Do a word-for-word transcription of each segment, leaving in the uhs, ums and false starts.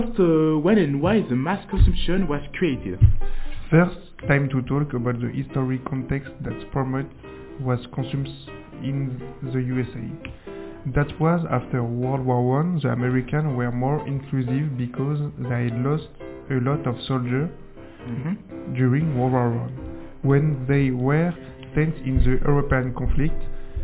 Uh, when and why the mass consumption was created? First, time to talk about the historic context that sperm was consumed in the U S A. That was after World War One. The Americans were more inclusive because they had lost a lot of soldiers mm-hmm. during World War One. When they were sent in the European conflict,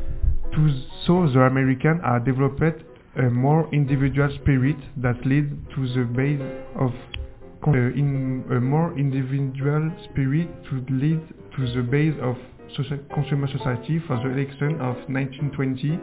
to, so the Americans had developed a more individual spirit that led to the base of uh, in a more individual spirit to lead to the base of social, consumer society. For the election of nineteen twenty,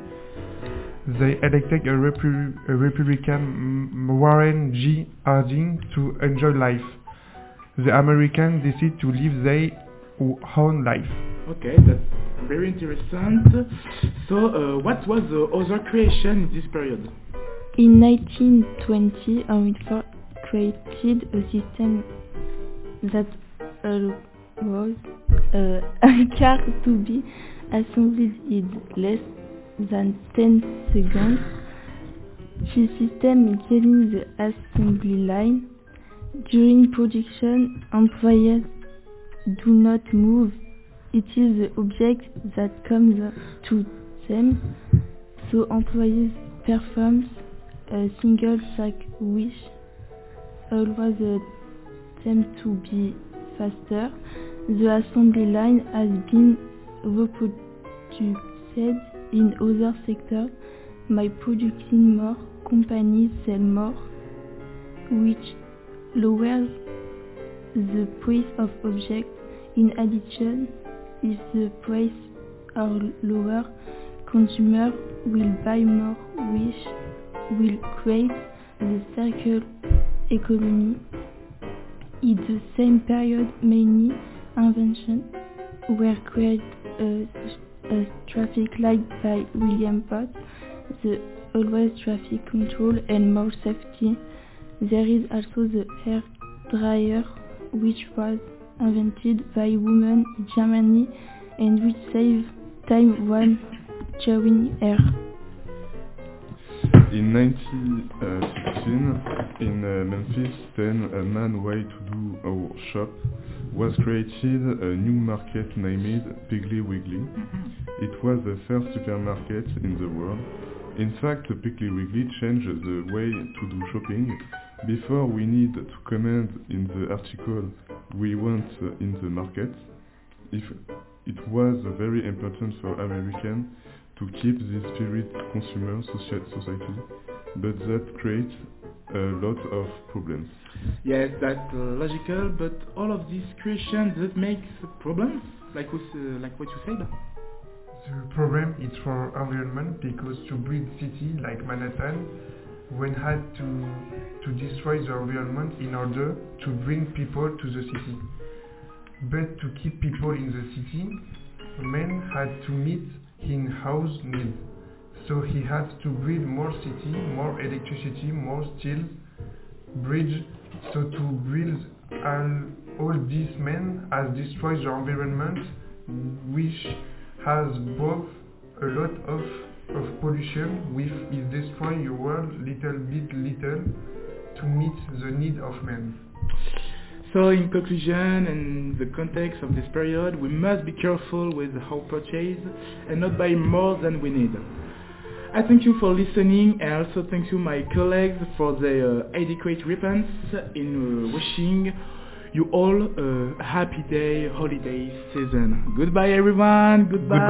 they elected a, Repu- a Republican Warren G. Harding to enjoy life. The Americans decided to live their own life. Okay, that's very interesting. So, uh, what was the other creation in this period? In nineteen twenty, Henry Ford created a system that allows uh, a car to be assembled in less than ten seconds. This system is using the assembly line. During production, employees do not move. It is the object that comes to them, so employees perform a single task which allows them to be faster. The assembly line has been reproduced in other sectors. By producing more, companies sell more, which lowers the price of objects. In addition, if the price are lower, consumers will buy more, which will create the circular economy. In the same period, many inventions were created. A, a traffic light by William Bott, the always traffic control and more safety. There is also the hair dryer, which was invented by women in Germany and which saved time when drying hair. In nineteen sixteen, in uh, Memphis, then a man way to do our shop was created a new market named Piggly Wiggly. It was the first supermarket in the world. In fact, Piggly Wiggly changed the way to do shopping. Before we need to comment in the article we want uh, in the market. If it was uh, very important for Americans to keep this spirit consumer society, but that creates a lot of problems. Yes, that's uh, logical, but all of these creations that makes problems, like what, uh, like what you said. The problem is for environment because to build city like Manhattan, one had to to destroy the environment in order to bring people to the city. But to keep people in the city, man had to meet his house needs. So he had to build more city, more electricity, more steel, bridge. So to build all, all these men has destroyed the environment, which has brought a lot of of pollution, which is destroying your world little bit little to meet the need of men. So in conclusion, in the context of this period, we must be careful with our purchase and not buy more than we need. I thank you for listening and also thank you my colleagues for their uh, adequate response in uh, wishing you all a happy day, holiday season. Goodbye everyone, goodbye. Goodbye.